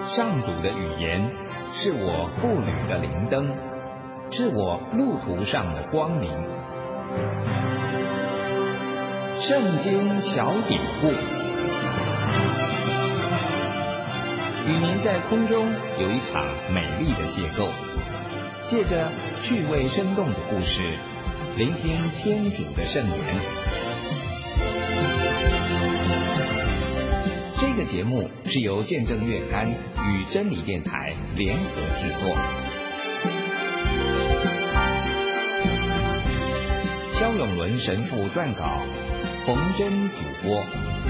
上主的语言是我步履的灵灯，是我路途上的光明。圣经小典故，与您在空中有一场美丽的邂逅，借着趣味生动的故事，聆听天主的圣言。这个节目是由见证月刊与真理电台联合制作，萧永伦神父撰稿，冯真主播。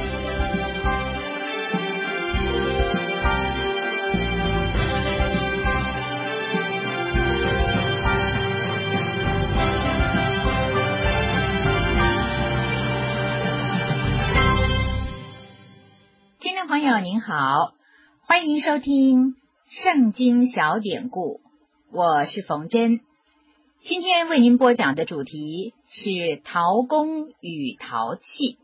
听众朋友您好，欢迎收听圣经小典故，我是冯真。今天为您播讲的主题是陶工与陶器。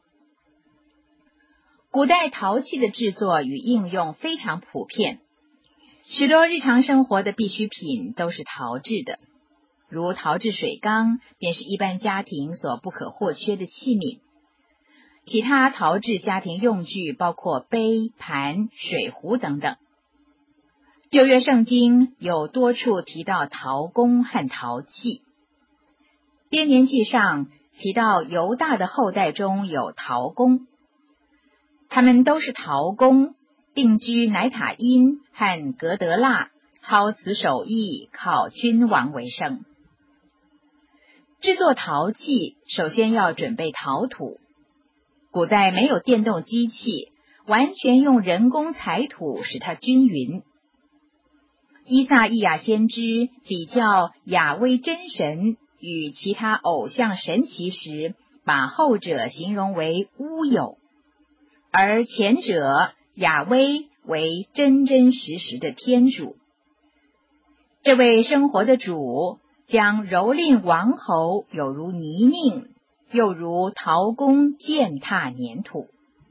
古代陶器的制作与应用非常普遍，许多日常生活的必需品都是陶制的，如陶制水缸便是一般家庭所不可或缺的器皿。其他陶制家庭用具包括杯、盘、水壶等等。旧约圣经有多处提到陶工和陶器。编年记上提到犹大的后代中有陶工，他们都是陶工，定居乃塔因和格德腊，操此手艺，靠君王为生。制作陶器首先要准备陶土。古代没有电动机器，完全用人工采土使它均匀。依撒意亚先知比较亚威真神与其他偶像神奇时，把后者形容为乌有，而前者亚威为真真实实的天主。这位生活的主将蹂躏王侯有如泥泞，又如陶工践踏粘土。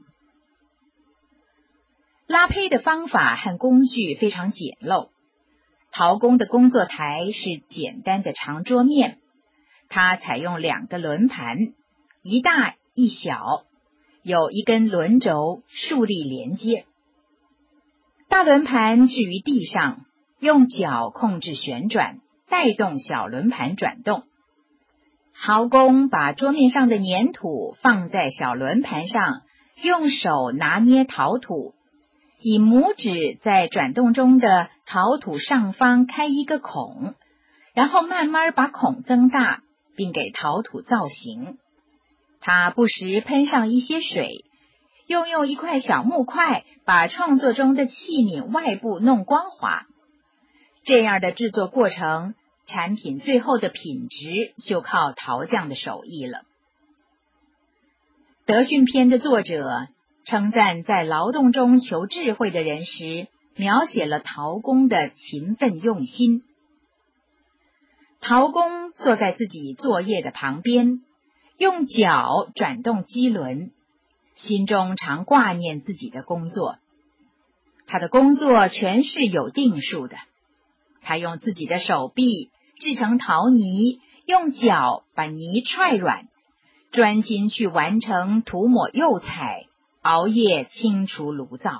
拉坯的方法和工具非常简陋。陶工的工作台是简单的长桌面，它采用2个轮盘，一大一小，有一根轮轴竖立连接。大轮盘置于地上，用脚控制旋转，带动小轮盘转动。陶工把桌面上的粘土放在小轮盘上，用手拿捏陶土，以拇指在转动中的陶土上方开一个孔，然后慢慢把孔增大，并给陶土造型。他不时喷上一些水，用一块小木块把创作中的器皿外部弄光滑。这样的制作过程，产品最后的品质就靠陶匠的手艺了。德训篇的作者称赞在劳动中求智慧的人时，描写了陶工的勤奋用心。陶工坐在自己作业的旁边，用脚转动机轮，心中常挂念自己的工作。他的工作全是有定数的，他用自己的手臂制成陶泥，用脚把泥踹软，专心去完成涂抹釉彩，熬夜清除炉灶。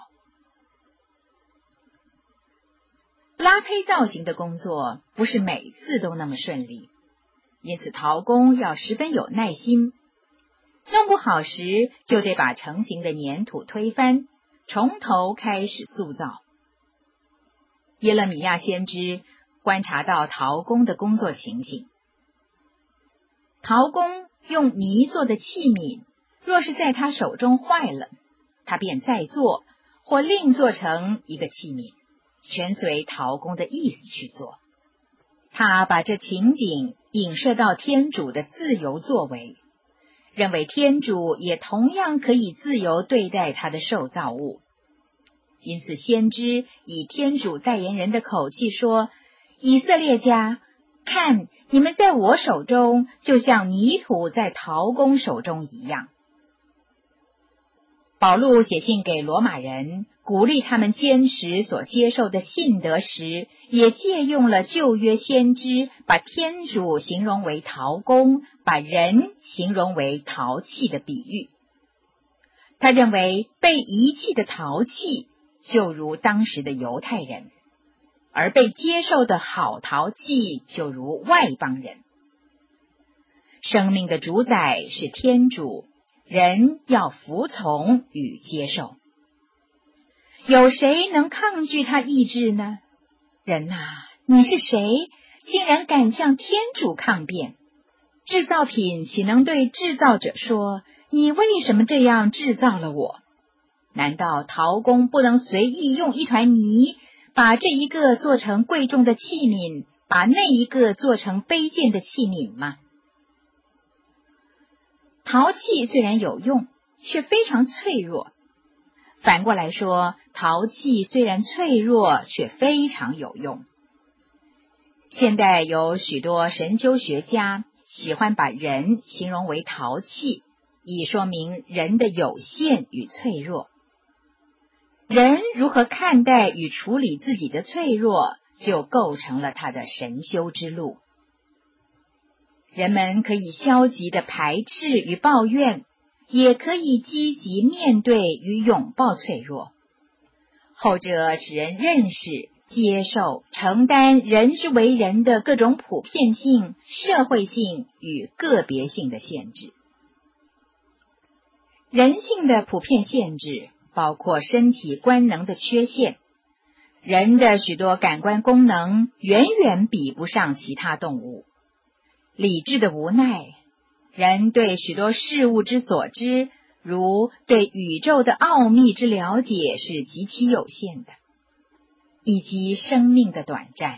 拉坯造型的工作不是每次都那么顺利，因此陶工要十分有耐心，弄不好时就得把成型的粘土推翻，从头开始塑造。耶勒米亚先知观察到陶工的工作情形。陶工用泥做的器皿，若是在他手中坏了，他便再做，或另做成一个器皿，全随陶工的意思去做。他把这情景影射到天主的自由作为，认为天主也同样可以自由对待他的受造物。因此先知以天主代言人的口气说，以色列家，看，你们在我手中，就像泥土在陶工手中一样。 保禄写信给罗马人，鼓励他们坚持所接受的信德时，也借用了旧约先知把天主形容为陶工，把人形容为陶器的比喻。他认为被遗弃的陶器就如当时的犹太人，而被接受的好陶器就如外邦人。生命的主宰是天主，人要服从与接受。有谁能抗拒他意志呢？人啊，你是谁，竟然敢向天主抗辩？制造品岂能对制造者说，你为什么这样制造了我？难道陶工不能随意用一团泥，把这一个做成贵重的器皿，把那一个做成卑贱的器皿吗？陶器虽然有用，却非常脆弱。反过来说，陶器虽然脆弱，却非常有用。现代有许多神修学家喜欢把人形容为陶器，以说明人的有限与脆弱。人如何看待与处理自己的脆弱，就构成了他的神修之路。人们可以消极的排斥与抱怨，也可以积极面对与拥抱脆弱。后者使人认识、接受、承担人之为人的各种普遍性、社会性与个别性的限制。人性的普遍限制包括身体官能的缺陷。人的许多感官功能远远比不上其他动物。理智的无奈，人对许多事物之所知，如对宇宙的奥秘之了解是极其有限的，以及生命的短暂。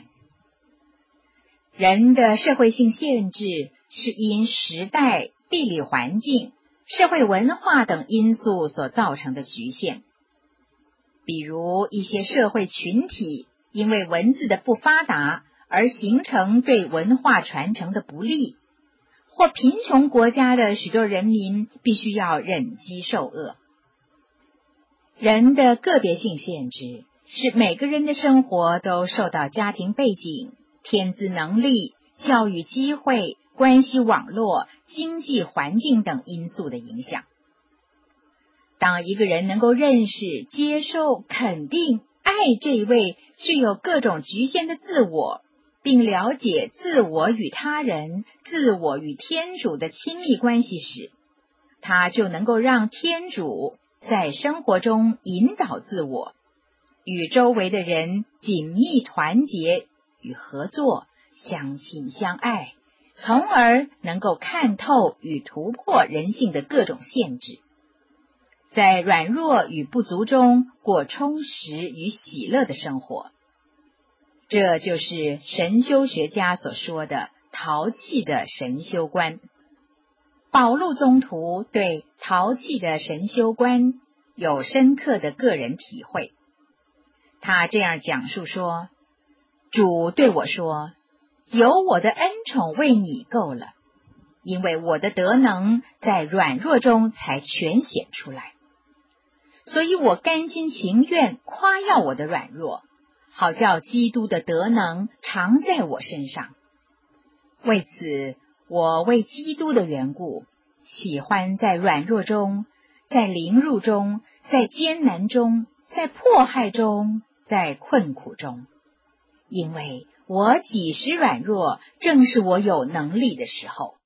人的社会性限制是因时代、地理环境、社会文化等因素所造成的局限。比如一些社会群体因为文字的不发达而形成对文化传承的不利，或贫穷国家的许多人民必须要忍饥受饿。人的个别性限制是每个人的生活都受到家庭背景、天资能力、教育机会、关系网络、经济环境等因素的影响。当一个人能够认识、接受、肯定、爱这一位具有各种局限的自我，并了解自我与他人、自我与天主的亲密关系时，他就能够让天主在生活中引导自我，与周围的人紧密团结与合作，相亲相爱，从而能够看透与突破人性的各种限制，在软弱与不足中过充实与喜乐的生活。这就是神修学家所说的陶器的神修观。保禄宗徒对陶器的神修观有深刻的个人体会。他这样讲述说，主对我说，有我的恩宠为你够了，因为我的德能在软弱中才全显出来。所以我甘心情愿夸耀我的软弱，好叫基督的德能常在我身上。为此，我为基督的缘故，喜欢在软弱中，在凌辱中，在艰难中，在迫害中，在困苦中。因为我几时软弱，正是我有能力的时候。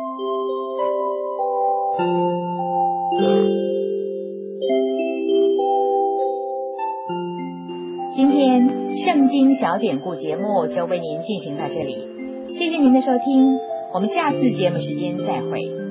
今天圣经小典故节目就为您进行到这里，谢谢您的收听，我们下次节目时间再会。